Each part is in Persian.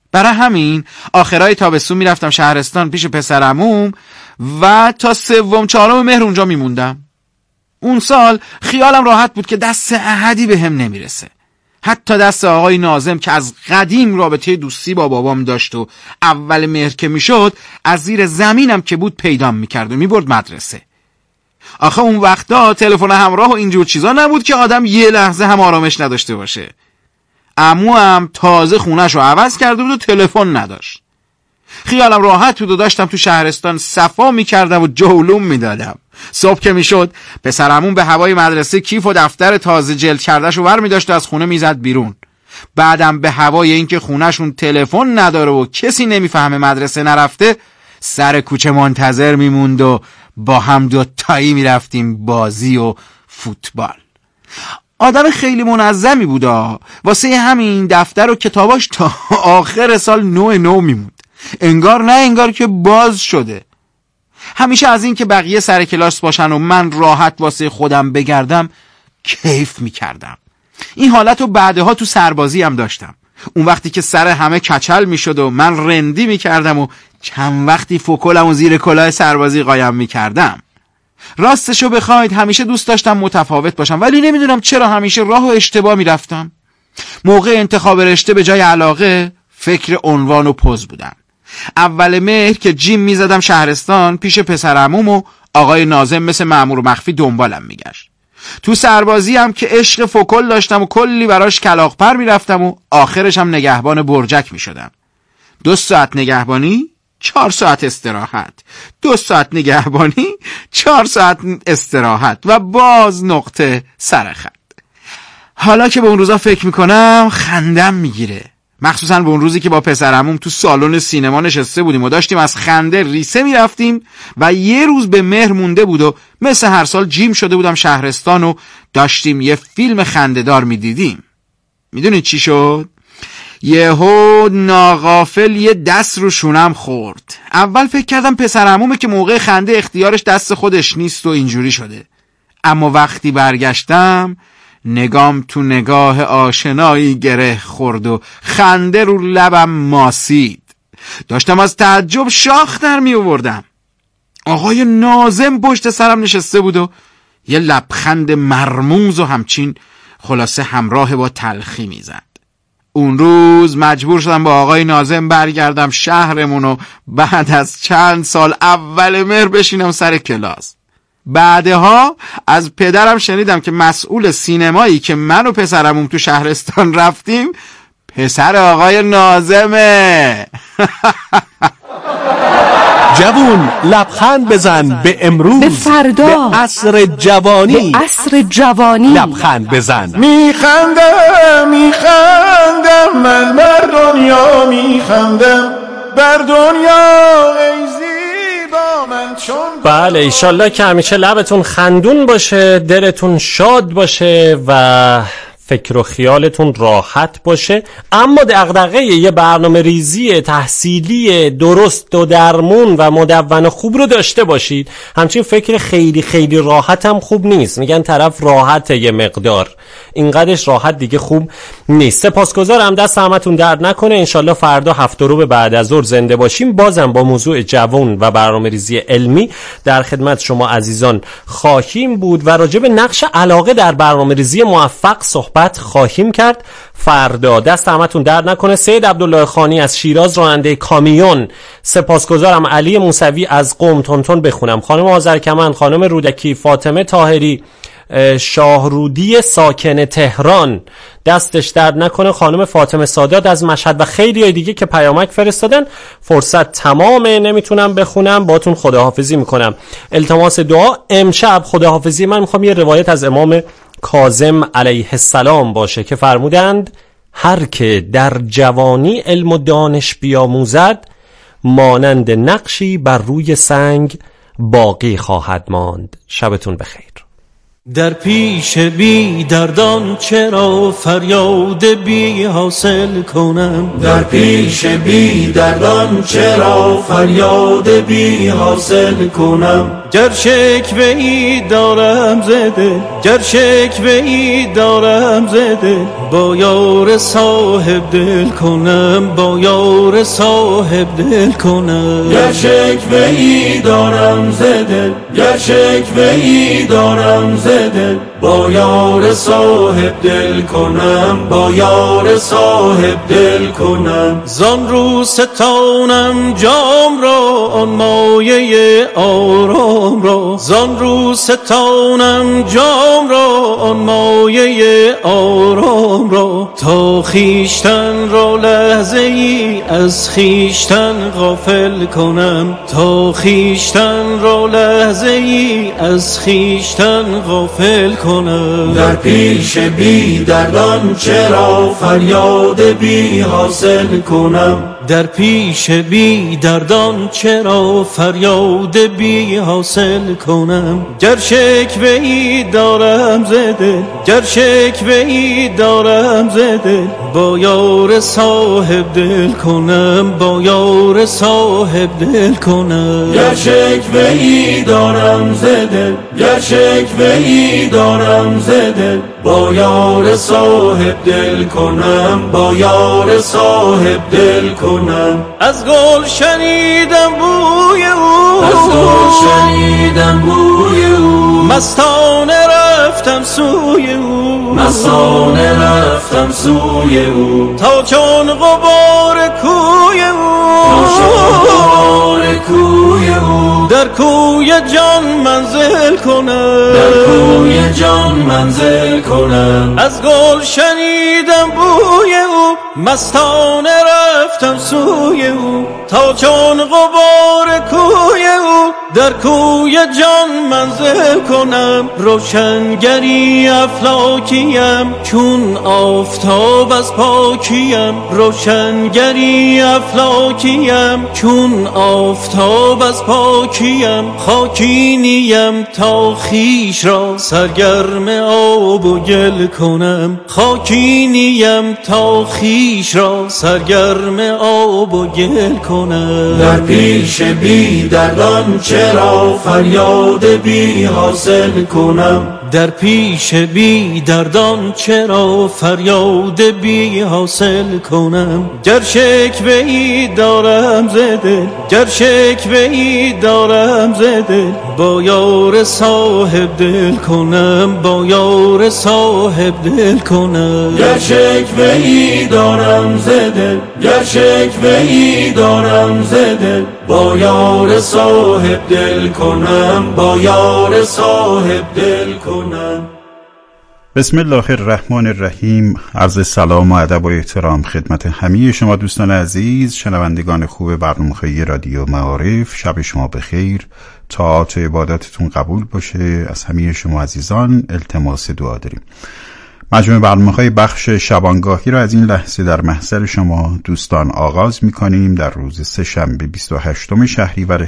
برای همین آخرای تابستون میرفتم شهرستان پیش پسرعموم و تا 3-4 مهر اونجا میموندم. اون سال خیالم راحت بود که دست احدی به هم نمیرسه، حتی دست آقای ناظم که از قدیم رابطه دوستی با بابام داشت و اول مهر که میشد از زیر زمینم که بود پیدام میکرد و میبرد مدرسه. آخه اون وقتا تلفن همراه و اینجور چیزا نبود که آدم یه لحظه هم آرامش نداشته باشه. عموام تازه خونش رو عوض کرده بود و تلفن نداشت. خیالم راحت بود و داشتم تو شهرستان صفا میکردم و جولوم میدادم. صبح که میشد پسرعموم به هوای مدرسه کیف و دفتر تازه جلد کردهش رو ور میداشت و از خونه میزد بیرون. بعدم به هوای اینکه خونهشون تلفن نداره و کسی نمیفهمه مدرسه نرفته سر کوچه منتظر میموند و با هم 2 تایی میرفتیم بازی و فوتبال. آدم خیلی منظمی بودا، واسه همین دفتر و کتاباش تا آخر سال نو میموند، انگار نه انگار که باز شده. همیشه از این که بقیه سر کلاس باشن و من راحت واسه خودم بگردم کیف میکردم. این حالت رو بعدها تو سربازی هم داشتم. اون وقتی که سر همه کچل میشد و من رندی میکردم و چند وقتی فوکلم و زیر کلاه سربازی قایم میکردم. راستشو بخواید همیشه دوست داشتم متفاوت باشم، ولی نمیدونم چرا همیشه راه و اشتباه میرفتم. موقع انتخاب رشته به جای علاقه فکر عنوان و پوز بودم. اول مهر که جیم میزدم شهرستان پیش پسرعموم و آقای ناظم مثل مأمور مخفی دنبالم میگشت. تو سربازی هم که عشق فوکل داشتم و کلی براش کلاغ پر میرفتم و آخرش هم نگهبان برجک میشدم. 2 ساعت نگهبانی 4 ساعت استراحت، 2 ساعت نگهبانی 4 ساعت استراحت و باز نقطه سر خط. حالا که به اون روزا فکر میکنم خندم میگیره، مخصوصا به اون روزی که با پسرعموم تو سالن سینما نشسته بودیم و داشتیم از خنده ریسه میرفتیم و یه روز به مهر مونده بود و مثل هر سال جیم شده بودم شهرستان و داشتیم یه فیلم خنده‌دار میدیدیم. میدونید چی شد؟ یهو ناغافل یه دست رو شونم خورد. اول فکر کردم پسرعمومه که موقع خنده اختیارش دست خودش نیست و اینجوری شده، اما وقتی برگشتم نگام تو نگاه آشنایی گره خورد و خنده رو لبم ماسید. داشتم از تعجب شاخ در می آوردم. آقای ناظم پشت سرم نشسته بود و یه لبخند مرموز و همچین خلاصه همراه با تلخی می زد. اون روز مجبور شدم با آقای ناظم برگردم شهرمون و بعد از چند سال اول مهر بشینم سر کلاس. بعدها از پدرم شنیدم که مسئول سینمایی که من و پسرمون تو شهرستان رفتیم پسر آقای ناظمه. جوون لبخند بزن به امروز، به فردا، به عصر جوانی، به عصر جوانی لبخند بزن. میخندم من بر دنیا میخندم، بر دنیا ای زیبا من چون. بله ایشالله که همیشه لبتون خندون باشه، دلتون شاد باشه و فکر و خیالتون راحت باشه. اما دغدغه یه برنامه ریزی تحصیلی درست و درمون و مدون خوب رو داشته باشید. همچین فکر خیلی خیلی راحت هم خوب نیست. میگن طرف راحته یه مقدار، اینقدرش راحت دیگه خوب نیست. سپاسگزارم، دست همتون درد نکنه. انشالله فردا 7 رو بعد از ظهر زنده باشیم، بازم با موضوع جوان و برنامه ریزی علمی در خدمت شما عزیزان خواهیم بود و راجع به نقش علاقه در برنامه ریزی موفق صحبت خواهیم کرد فردا. دست همتون درد نکنه. سید عبدالله خانی از شیراز راننده کامیون، سپاسگزارم. علی موسوی از قم تونتون بخونم، خانم آذرکمند، خانم رودکی، فاطمه طاهری، شاهرودی ساکن تهران دستش درد نکنه، خانم فاطمه سادات از مشهد و خیلی دیگه که پیامک فرستادن. فرصت تمامه، نمیتونم بخونم، باتون خداحافظی میکنم. التماس دعا امشب خداحافظی من میخوام یه روایت از امام کاظم علیه السلام باشه که فرمودند هر که در جوانی علم و دانش بیاموزد مانند نقشی بر روی سنگ باقی خواهد ماند. شبتون بخیر. در پیش بی دردان چرا فریاد بی حاصل کنم؟ در پیش بی دردان چرا فریاد بی حاصل کنم؟ گر شکوه ای دارم زده، گر شکوه ای دارم زده، با یار صاحب دل کنم، با یار صاحب دل کنم. گر شکوه ای دارم زده، گر شکوه ای دارم زده، با یار صاحب دل کنم، با یار صاحب دل کنم. زان رو ستانم جام را، آن مایه آرام را، زان رو ستانم جام را، آن مایه آرام را، تا خیشتن را لحظه ای از خیشتن غافل کنم، تا خیشتن را لحظه ای از خیشتن غافل کنم. در پیش بی دردان چرا فریاد بی حاصل کنم؟ در پیش بی دردان چرا فریاد بی حاصل کنم؟ گر شکوه ای دارم زده، گر شکوه ای دارم زده، با یار صاحب دل کنم، با یار صاحب دل کنم. گر شکوه ای دارم زده، گر شکوه ای دارم زده، با یار صاحب دل کنم، با یار صاحب دل کنم. از گل شنیدم بوی او، از گل شنیدم بوی او، مستانه رفتم سوی او، مستانه رفتم سوی او، تا چون غبار کوی او، تا چون غبار کوی او، در کوی جان منزل کنم، در کوی جان منزل کنم. از گل شنیدم بوی او، مستانه رفتم سوی او، تا چون غبار کوی او، در کوی جان منزل کنم. روشنگری افلاکیم چون آفتاب از پاکیم، روشنگری افلاکیم چون آفتاب از پاکیم، خاکی نیم تا خیش را سرگرم آب و گل کنم، خاکی نیم تا خیش را سرگرم آب و گل کنم. در پیش بی دردان چرا فریاد بی حاصل کنم؟ در پیش بی دردان چرا فریاد بی حاصل کنم؟ گر شکوه ای دارم زده، گر شکوه ای دارم زده، با یار صاحب دل کنم، با یار صاحب دل کنم. گر شکوه ای دارم زده، گر شکوه ای دارم زده، با یار صاحب دل کنم، با یار صاحب دل کنم. بسم الله الرحمن الرحیم. عرض سلام و ادب و احترام خدمت همه شما دوستان عزیز، شنوندگان خوب برنامه‌های رادیو معارف. شب شما بخیر، طاعات و عباداتتون قبول باشه. از همه شما عزیزان التماس دعا داریم. مجموع برنامه‌های بخش شبانگاهی را از این لحظه در محضر شما دوستان آغاز می‌کنیم در روز سه‌شنبه 28 شهریور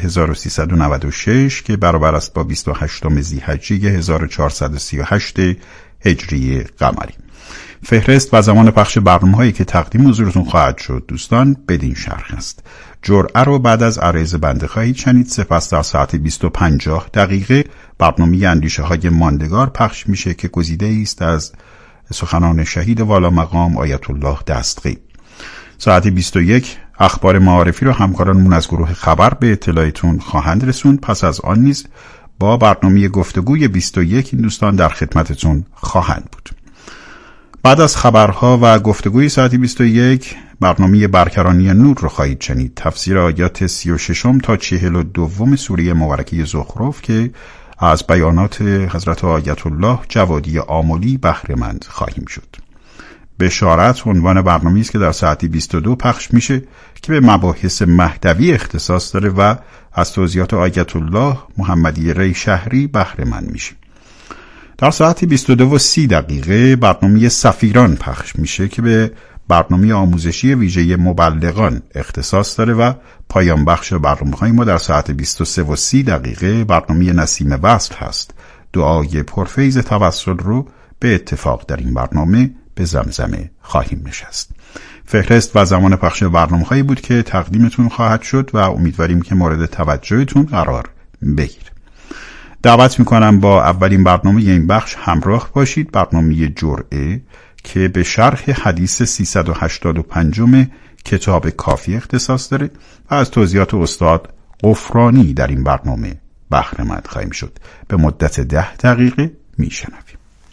1396 که برابر است با 28 ذی‌حجه 1438 هجری قمری. فهرست و زمان پخش برنامه‌هایی که تقدیم حضورتون خواهد شد دوستان بدین شرح است: جرعه رو بعد از عرض بنده خواهید شنید. سپس در ساعت 20:50 برنامه اندیشه‌های ماندگار پخش میشه که گزیده است از سخنان شهید والا مقام آیت الله دستغی. ساعت 21 اخبار معارفی رو همکارانمون از گروه خبر به اطلاعتون خواهند رسوند. پس از آن نیز با برنامه گفتگوی 21 این دوستان در خدمتتون خواهند بود. بعد از خبرها و گفتگوی ساعت 21 برنامه برکرانی نور رو خواهید شنید. تفسیر آیات 36 تا 42 سوره مبارکه زخرف که از بیانات حضرت آیت الله جوادی آملی بهره مند خواهیم شد. بشارت عنوان برنامه‌ای است که در ساعت 22 پخش میشه که به مباحث مهدوی اختصاص داره و از توضیحات آیت الله محمدی ری شهری بهره مند میشه. در ساعت 22:30 برنامه سفیران پخش میشه که به برنامه آموزشی ویژه مبلغان اختصاص داره و پایان بخش برنامه‌های ما در ساعت 23:30 برنامه نسیم وصل هست دعای پرفیض توسل رو به اتفاق در این برنامه به زمزمه خواهیم نشست. فهرست و زمان پخش برنامه‌هایی بود که تقدیمتون خواهد شد و امیدواریم که مورد توجهتون قرار بگیره. دعوت میکنم با اولین برنامه این بخش همراه باشید، برنامه جرعه که به شرح حدیث 385 کتاب کافی اختصاص داره و از توضیحات استاد غفرانی در این برنامه بهره مند خواهیم شد. به مدت 10 دقیقه میشنویم.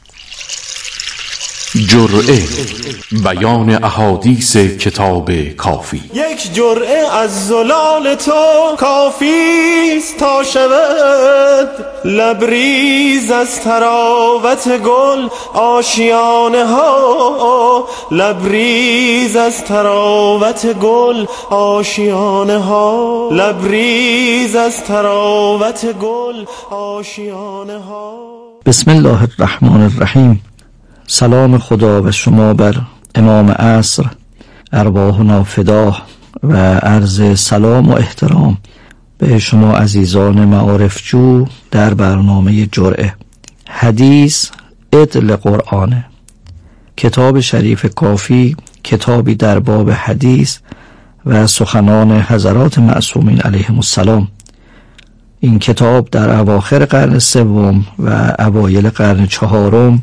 جرعه، بیان احادیث کتاب کافی. یک جرعه از زلال تو کافیست تا شود لبریز از تراوت گل آشیانه ها، لبریز از تراوت گل آشیانه ها، لبریز از تراوت گل آشیانه ها. بسم الله الرحمن الرحیم. سلام خدا و شما بر امام عصر، ارواحنا فدا، و عرض سلام و احترام به شما عزیزان معارفجو در برنامه جرعه. حدیث عدل قرآن. کتاب شریف کافی کتابی در باب حدیث و سخنان حضرات معصومین علیهم السلام. این کتاب در اواخر قرن سوم و اوایل قرن چهارم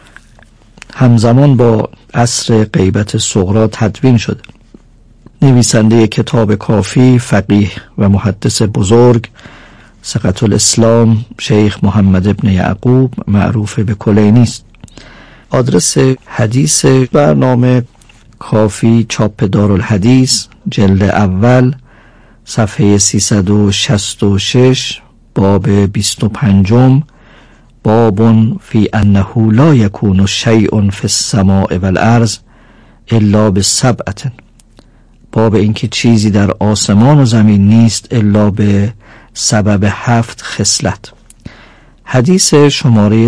همزمان با عصر غیبت صغرا تدوین شده. نویسنده کتاب کافی فقیه و محدث بزرگ ثقة الاسلام شیخ محمد ابن یعقوب معروف به کلینی است. آدرس حدیث برنامه کافی چاپ دارالحدیث جلد اول صفحه 366 باب 25 باب فی انه لا یکون شیء فی السماء والارض الا بسبعة. باب اینکه چیزی در آسمان و زمین نیست الا به سبب 7 خصلت. حدیث شماره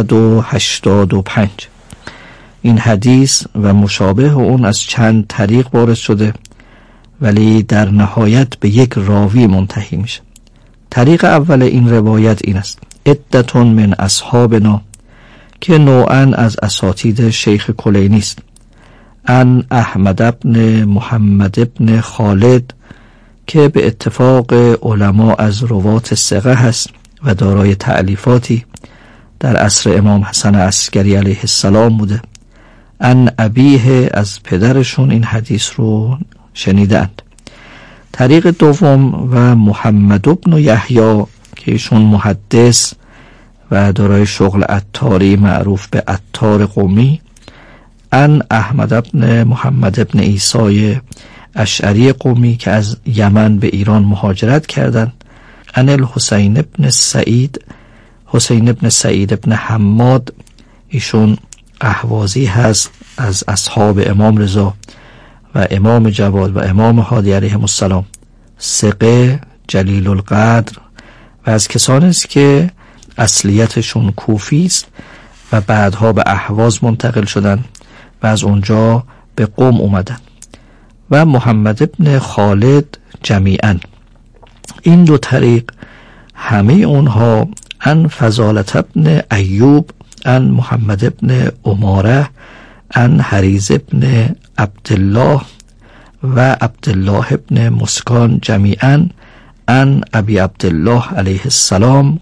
385. این حدیث و مشابه اون از چند طریق وارد شده ولی در نهایت به یک راوی منتهی میشه. طریق اول این روایت این است: عدتون من اصحابنا، که نوعا از اساتید شیخ کلینی است. ان احمد ابن محمد ابن خالد، که به اتفاق علما از روات ثقه هست و دارای تألیفاتی در عصر امام حسن عسکری علیه السلام بوده. ان ابیه، از پدرشون این حدیث رو شنیدند. طریق دوم و محمد ابن یحیی، که ایشون محدث و دارای شغل عطاری معروف به عطار قمی. ان احمد ابن محمد ابن عیسی اشعری قمی که از یمن به ایران مهاجرت کردند. ان الحسین ابن سعید، حسین ابن سعید ابن حماد، ایشون اهوازی هست از اصحاب امام رضا و امام جواد و امام هادی علیهم السلام، ثقه جلیل القدر و از کسانی است که اصلیتشون کوفی است و بعدها به اهواز منتقل شدند و از اونجا به قم اومدن. و محمد ابن خالد جمیعا. این دو طریق همه اونها ان فضالت ابن ایوب، ان محمد ابن عماره، ان حریز ابن عبدالله و عبدالله ابن مسکان جمیعا ان ابی عبدالله علیه السلام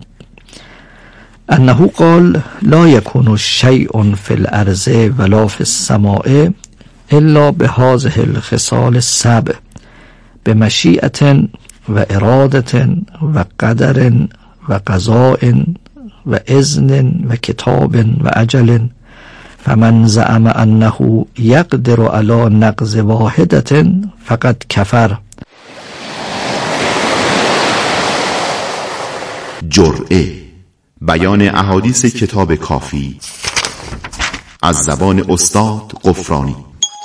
انه قال لا یکون شیء فی الارض ولا فی السماء الا بهذه الخصال السبع بمشیئة و اراده و قدر و قضاء و اذن و کتاب و اجل، فمن زعم انه یقدر علی نقض واحدة فقد کفر. جرعه، بیان احادیث کتاب کافی از زبان استاد غفرانی.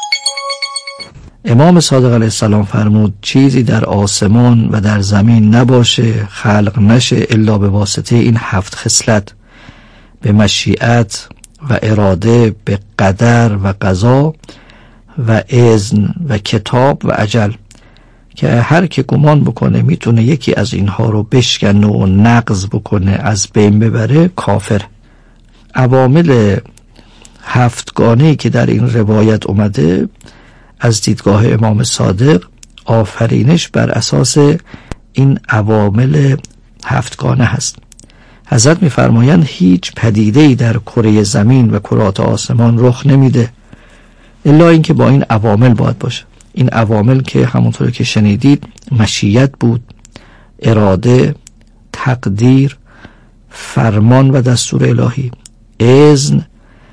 امام صادق علیه السلام فرمود چیزی در آسمان و در زمین نباشه، خلق نشه الا به واسطه این 7 خصلت: به مشیئت و اراده، به قدر و قضا و اذن و کتاب و اجل. که هر که گمان بکنه میتونه یکی از اینها رو بشکنه و نقض بکنه، از بین ببره، کافر. عوامل هفتگانه‌ای که در این روایت اومده از دیدگاه امام صادق آفرینش بر اساس این عوامل هفتگانه هست. حضرت می‌فرمایند هیچ پدیده‌ای در کره زمین و کرات آسمان رخ نمیده الا اینکه با این عوامل باید باشه. این عوامل که همونطور که شنیدید مشیت بود، اراده، تقدیر، فرمان و دستور الهی، اذن،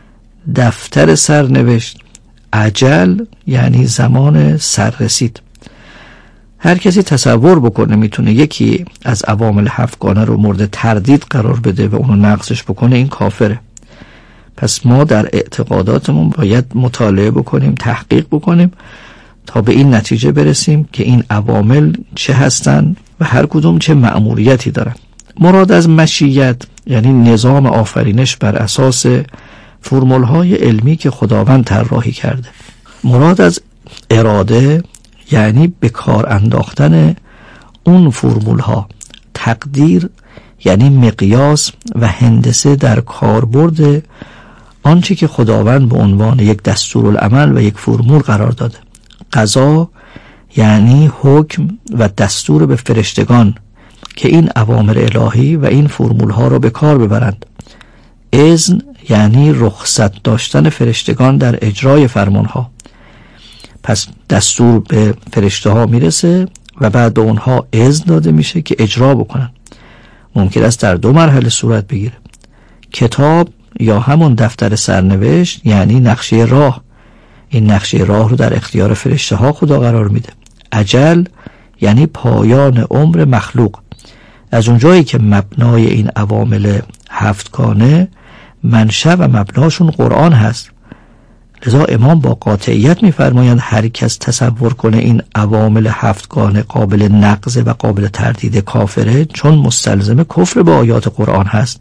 دفتر سرنوشت، اجل یعنی زمان سررسید. هر کسی تصور بکنه میتونه یکی از عوامل هفتگانه رو مورد تردید قرار بده و اونو نقضش بکنه، این کافره. پس ما در اعتقاداتمون باید مطالعه بکنیم، تحقیق بکنیم تا به این نتیجه برسیم که این عوامل چه هستن و هر کدوم چه مأموریتی دارن. مراد از مشیت یعنی نظام آفرینش بر اساس فرمول‌های علمی که خداوند طراحی کرده. مراد از اراده یعنی به کار انداختن اون فرمول‌ها. تقدیر یعنی مقیاس و هندسه در کاربرد آنچه که خداوند به عنوان یک دستورالعمل و یک فرمول قرار داده. قضا یعنی حکم و دستور به فرشتگان که این اوامر الهی و این فرمول ها را به کار ببرند. اذن یعنی رخصت داشتن فرشتگان در اجرای فرمان ها. پس دستور به فرشته ها میرسه و بعد به اونها اذن داده میشه که اجرا بکنن. ممکن است در دو مرحله صورت بگیره. کتاب یا همون دفتر سرنوشت یعنی نقشه راه. این نقشه راه رو در اختیار فرشته ها خدا قرار میده. اجل یعنی پایان عمر مخلوق. از اونجایی که مبنای این عوامل هفتگانه منشأ و مبناشون قرآن هست، لذا امام با قاطعیت میفرمایند هر کس تصور کنه این عوامل هفتگانه قابل نقض و قابل تردید کافره، چون مستلزم کفر به آیات قرآن هست.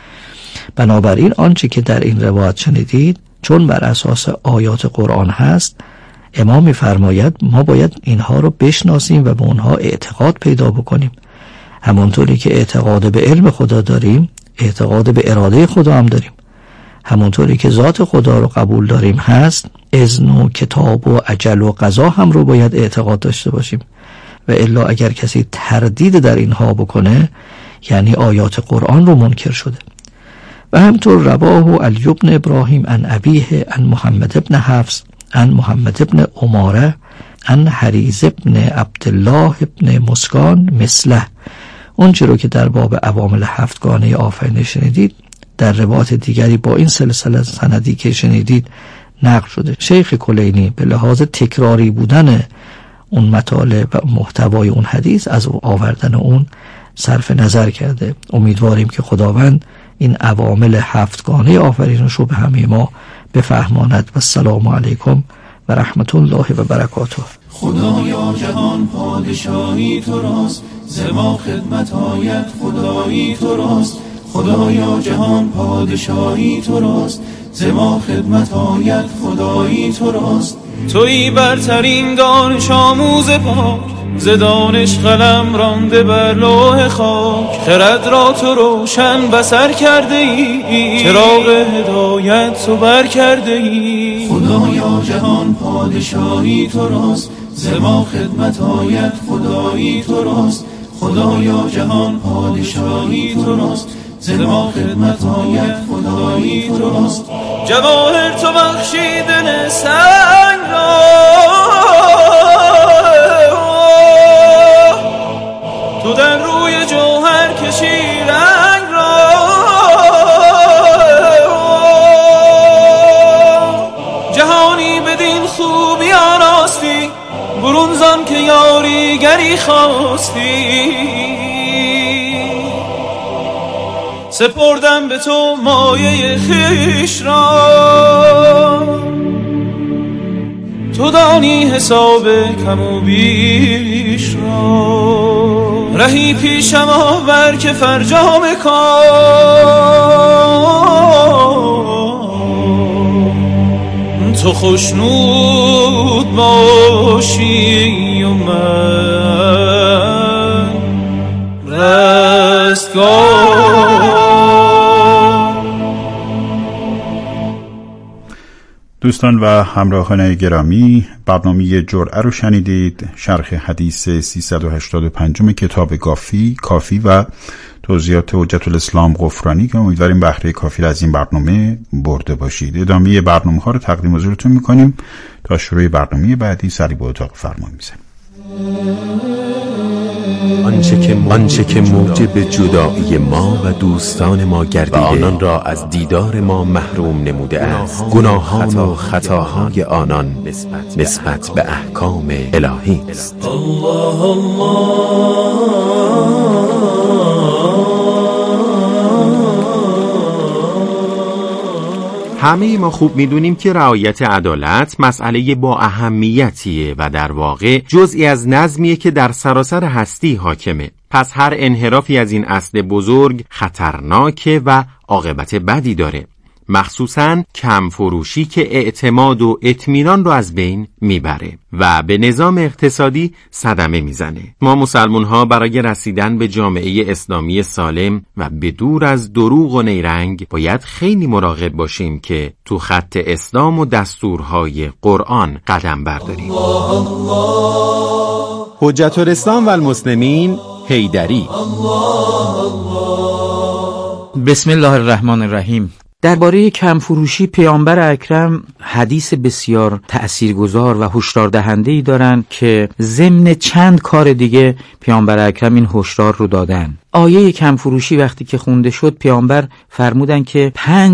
بنابراین آنچه که در این روایت شنیدید چون بر اساس آیات قرآن هست، امام میفرماید ما باید اینها رو بشناسیم و به اونها اعتقاد پیدا بکنیم. همونطوری که اعتقاد به علم خدا داریم، اعتقاد به اراده خدا هم داریم. همونطوری که ذات خدا رو قبول داریم هست، اذن و کتاب و اجل و قضا هم رو باید اعتقاد داشته باشیم. و الا اگر کسی تردید در اینها بکنه یعنی آیات قرآن رو منکر شده. و همطور رواه علی بن ابراهیم عن ابیه عن محمد بن حفص عن محمد بن عماره عن حریز بن عبدالله بن مسکان مثله. اون چی رو که در باب عوامل هفتگانه آفرینش شنیدید در روایت دیگری با این سلسله سندی که شنیدید نقل شده. شیخ کلینی به لحاظ تکراری بودن اون مطالب و محتوای اون حدیث از آوردن اون صرف نظر کرده. امیدواریم که خداوند این عوامل هفتگانه آفرینش رو به همه ما بفهماند. و السلام علیکم و رحمت الله و برکاته. خدایا جهان پادشاهی تو راست، زما خدمت آید خدایی تو راست. خدایا جهان پادشاهی تو راست، زما خدمت آید خدایی تو راست. تویی برترین دانش آموز پاک، ز دانش قلم رانده بر لوح خاک. خرد را تو روشن بصر کرده ای، چراغ هدایت تو بر کرده ای. خدایا جهان پادشاهی تو راست، زما خدمت آید خدایی تو راست. خدایا جهان پادشاهی تو راست، زما خدمت آید خدایی تو راست. جواهر تو بخشیدن سنگ را، تو در روی جوهر کشی رنگ را. جهانی بدین خوبی آراستی، برون زان که یاری گری خواستی. سپردم به تو مایه خویش را، تو دانی حساب کم و بیش را. رهی پیشم آور که فرجام کن، تو خوشنود باشی و من رستگار. دوستان و همراهان گرامی، برنامه جرعه رو شنیدید، شرح حدیث 385 کتاب کافی و توضیحات حجت الاسلام غفرانی که امیدواریم بهره کافی از این برنامه برده باشید. ادامه برنامه ها رو تقدیم حضورتون میکنیم. تا شروع برنامه بعدی سری به اتاق فرمان میزنیم. آنچه که موجب جدایی ما و دوستان ما گردیده و آنان را از دیدار ما محروم نموده است، گناهان و خطاهای آنان نسبت به احکام الهی است. همه ما خوب میدونیم که رعایت عدالت مسئله با اهمیتیه و در واقع جزئی از نظمیه که در سراسر هستی حاکمه. پس هر انحرافی از این اصل بزرگ خطرناکه و عاقبت بدی داره، مخصوصاً کم فروشی که اعتماد و اطمینان رو از بین میبره و به نظام اقتصادی صدمه میزنه. ما مسلمان ها برای رسیدن به جامعه اسلامی سالم و به دور از دروغ و نیرنگ باید خیلی مراقب باشیم که تو خط اسلام و دستورهای قرآن قدم برداریم. حجت الاسلام و المسلمین حیدری. بسم الله الرحمن الرحیم. درباره کم فروشی پیامبر اکرم حدیث بسیار تأثیرگذار و هشدار دهنده‌ای دارن که ضمن چند کار دیگه پیامبر اکرم این هشدار رو دادن. آیه کم فروشی وقتی که خونده شد پیامبر فرمودن که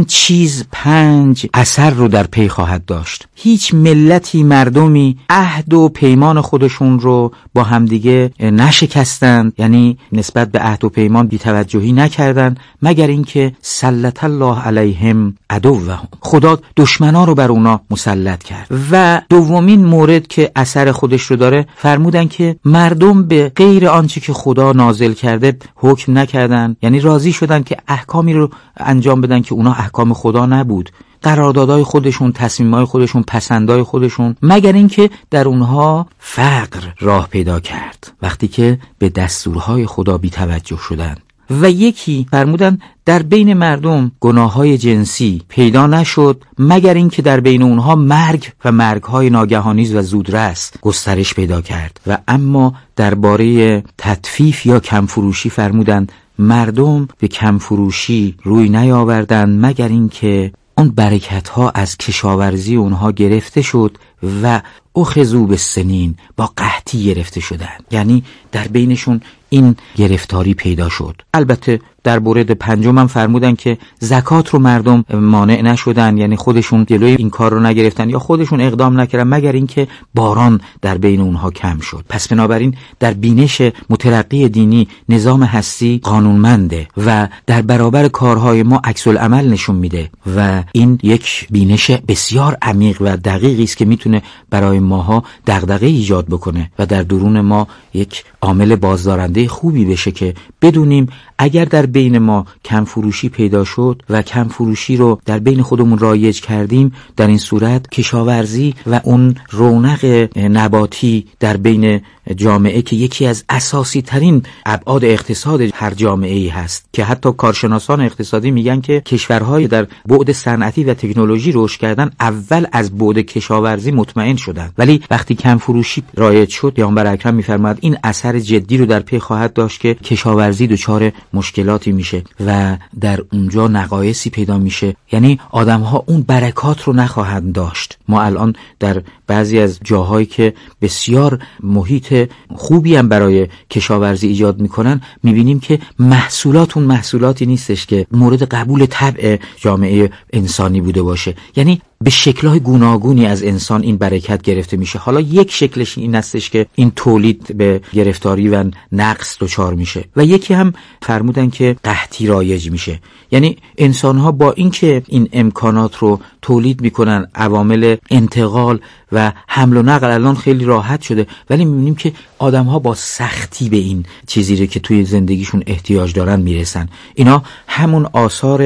5 اثر رو در پی خواهد داشت. هیچ ملتی، مردمی عهد و پیمان خودشون رو با همدیگه نشکستند، یعنی نسبت به عهد و پیمان بی‌توجهی نکردند، مگر اینکه سلط الله علیهم عدوهم، خدا دشمنا رو بر اونا مسلط کرد. و دومین مورد که اثر خودش رو داره فرمودن که مردم به غیر آنچه که خدا نازل کرده حکم نکردن، یعنی راضی شدن که احکامی رو انجام بدن که اونا احکام خدا نبود، قراردادهای خودشون، تصمیمهای خودشون، پسندهای خودشون، مگر اینکه در اونها فقر راه پیدا کرد وقتی که به دستورهای خدا بی توجه شدن. و یکی فرمودن در بین مردم گناههای جنسی پیدا نشد مگر اینکه در بین اونها مرگ و مرگهای ناگهانی و زودرس گسترش پیدا کرد. و اما درباره تطفیف یا کمفروشی فرمودند مردم به کمفروشی روی نیاوردند مگر اینکه اون برکت‌ها از کشاورزی اونها گرفته شد و اخذوا بالسنین، با قحطی گرفته شدند، یعنی در بینشون این گرفتاری پیدا شد. البته در مورد پنجم هم فرمودن که زکات رو مردم مانع نشدن، یعنی خودشون جلوی این کار رو نگرفتن یا خودشون اقدام نکردن مگر اینکه باران در بین اونها کم شد. پس بنابراین در بینش مترقی دینی نظام هستی قانونمنده و در برابر کارهای ما عکس العمل نشون میده و این یک بینش بسیار عمیق و دقیقی است که میتونه برای ماها دغدغه ایجاد بکنه و در درون ما یک عامل بازدارنده خوبی بشه که بدونیم اگر در بین ما کم فروشی پیدا شد و کم فروشی رو در بین خودمون رایج کردیم، در این صورت کشاورزی و اون رونق نباتی در بین جامعه که یکی از اساسی ترین ابعاد اقتصاد هر جامعه‌ای هست که حتی کارشناسان اقتصادی میگن که کشورهای در بعد صنعتی و تکنولوژی رشد کردن اول از بعد کشاورزی مطمئن شدن، ولی وقتی کم فروشی رایج شد پیامبر اکرم میفرماد این اثر جدی رو در پی خواهد داشت که کشاورزی دچار مشکلاتی میشه و در اونجا نقایصی پیدا میشه، یعنی آدم‌ها اون برکات رو نخواهند داشت. ما الان در بعضی از جاهایی که بسیار محیط خوبی هم برای کشاورزی ایجاد میکنن میبینیم که محصولاتون محصولاتی نیستش که مورد قبول طبع جامعه انسانی بوده باشه، یعنی به شکل‌های گوناگونی از انسان این برکت گرفته میشه. حالا یک شکلش این هستش که این تولید به گرفتاری و نقص دچار میشه و یکی هم فرمودن که قحطی رایج میشه، یعنی انسان‌ها با اینکه این امکانات رو تولید میکنن، عوامل انتقال و حمل و نقل الان خیلی راحت شده، ولی میبینیم که آدم‌ها با سختی به این چیزی رو که توی زندگیشون احتیاج دارن میرسن. اینا همون آثار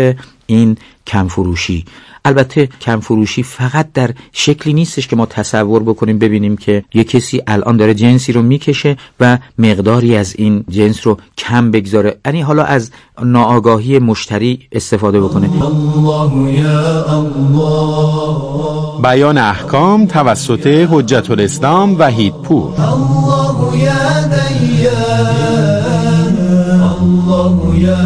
این کم فروشی. البته کم فروشی فقط در شکلی نیستش که ما تصور بکنیم ببینیم که یک کسی الان داره جنسی رو میکشه و مقداری از این جنس رو کم بگذاره، یعنی حالا از ناآگاهی مشتری استفاده بکنه. بیان احکام توسط حجت الاسلام وحیدپور. الله یا دیان، الله یا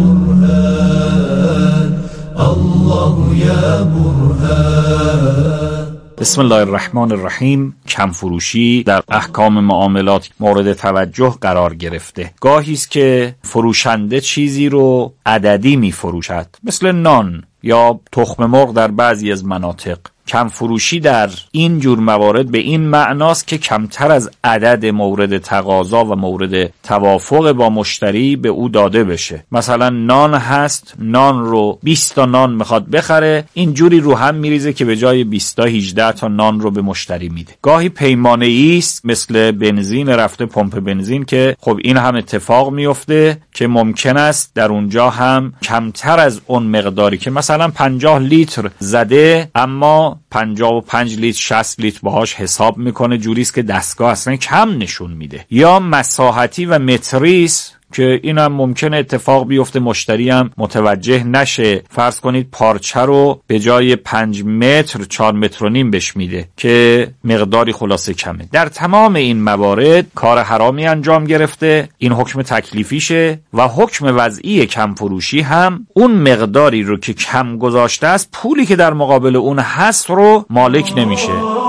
برهان، الله یا برهان. بسم الله الرحمن الرحیم. کم فروشی در احکام معاملات مورد توجه قرار گرفته. گاهی است که فروشنده چیزی رو عددی می فروشد، مثل نان یا تخم مرغ در بعضی از مناطق. کم فروشی در این جور موارد به این معناست که کمتر از عدد مورد تقاضا و مورد توافق با مشتری به او داده بشه. مثلا نان هست، نان رو 20 تا نان میخواد بخره، این جوری رو هم میریزه که به جای 20 تا 18 تا نان رو به مشتری میده. گاهی پیمانه‌ای است، مثل بنزین رفته پمپ بنزین که خب این هم اتفاق میفته که ممکن است در اونجا هم کمتر از اون مقداری که مثلا 50 لیتر زده اما 55 لیتر 60 لیتر باهاش حساب میکنه، جوریست که دستگاه اصلا کم نشون میده. یا مساحتی و متریس که اینم ممکنه اتفاق بیفته مشتری هم متوجه نشه. فرض کنید پارچه رو به جای 5 متر 4 متر و نیم بهش میده که مقداری خلاصه کمه. در تمام این موارد کار حرامی انجام گرفته، این حکم تکلیفیشه و حکم وضعی کم فروشی هم اون مقداری رو که کم گذاشته است، پولی که در مقابل اون هست رو مالک نمیشه.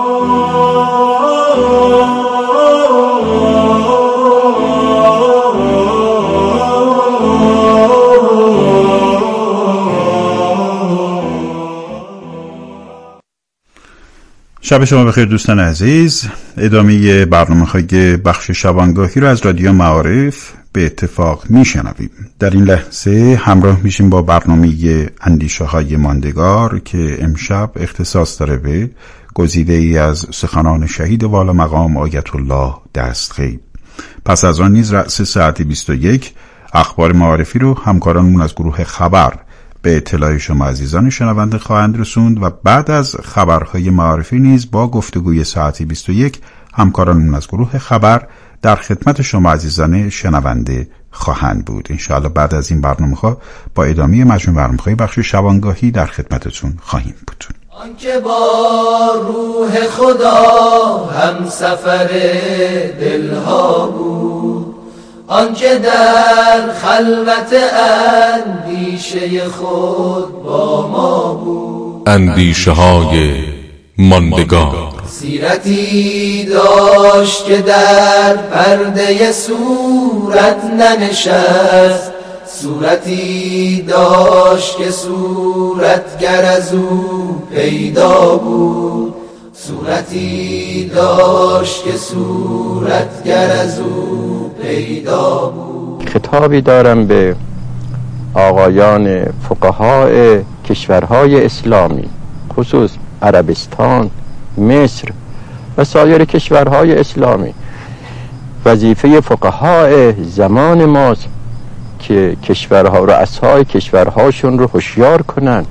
شب شما بخیر دوستان عزیز. ادامه برنامه‌های بخش شبانگاهی رو از رادیو معارف به اتفاق میشنویم. در این لحظه همراه میشیم با برنامه اندیشه‌های ماندگار که امشب اختصاص داره به گزیده‌ای از سخنان شهید والا مقام آیت الله دستخیل. پس از آن نیز رأس ساعت 21 اخبار معارفی رو همکارانمون از گروه خبر به اطلاع شما عزیزان شنونده خواهند رسوند و بعد از خبرهای معارفی نیز با گفتگوی ساعت 21 همکارانمون از گروه خبر در خدمت شما عزیزان شنونده خواهند بود. انشاءالله بعد از این برنامه‌ها با ادامه مجموع برنامه‌های بخش شبانگاهی در خدمتتون خواهیم بود. آنکه با روح خدا هم سفر دلها بود، آنکه در خلوت اندیشه خود با ما بود، اندیشه های ماندگار. سیرتی داشت که در پرده صورت ننشست، صورتی داشت که صورتگر از او پیدا بود، صورتی داشت که صورتگر از او پیدا بود. خطابی دارم به آقایان فقهای کشورهای اسلامی، خصوص عربستان، مصر و سایر کشورهای اسلامی. وظیفه فقهای زمان ماست که کشورها رؤسای کشورهاشون رو هوشیار کنن.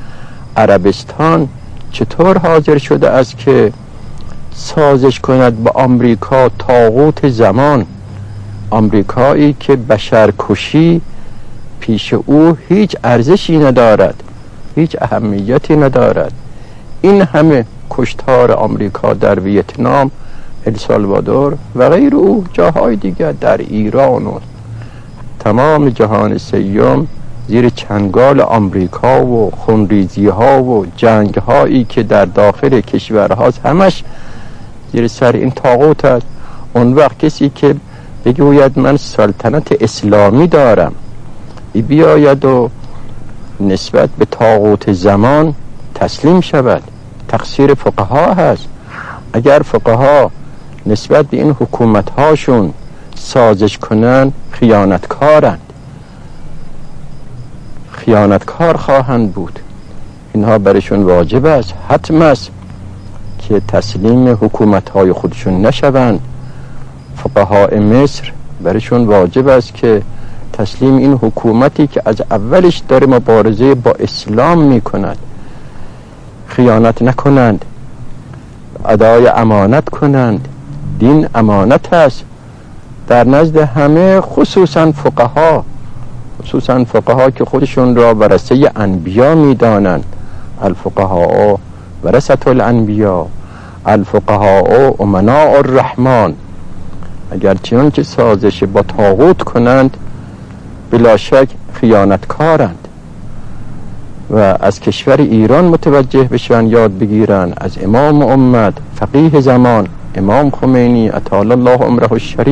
عربستان چطور حاضر شده است که سازش کند با آمریکا، طاغوت زمان، آمریکایی که بشرکشی پیش او هیچ ارزشی ندارد، هیچ اهمیتی ندارد. این همه کشتار آمریکا در ویتنام، السالوادور و غیر او جاهای دیگر، در ایران و تمام جهان سیوم زیر چنگال آمریکا و خونریزی ها و جنگ هایی که در داخل کشورهاست، همش زیر سر این طاغوت است. اون وقت کسی که بگوید من سلطنت اسلامی دارم، بیاید و نسبت به طاغوت زمان تسلیم شود. تقصیر فقها هست. اگر فقها نسبت به این حکومت هاشون سازش کنن، خیانتکارند، خیانتکار خواهند بود. اینها برشون واجب است، حتم است که تسلیم حکومت های خودشون نشوند. فقهای مصر برشون واجب است که تسلیم این حکومتی که از اولش داره مبارزه با اسلام میکند، خیانت نکنند، ادای امانت کنند. دین امانت است در نزد همه، خصوصا فقها که خودشون را ورثه انبیا میدانند. الفقهاء ورثة الانبیا، الفقهاء امناء الرحمن. اگر چنان که سازش با طاغوت کنند بلا شک خیانتکارند و از کشور ایران متوجه بشن، یاد بگیرن از امام امت، فقیه زمان، امام خمینی عطا الله عمره الشریف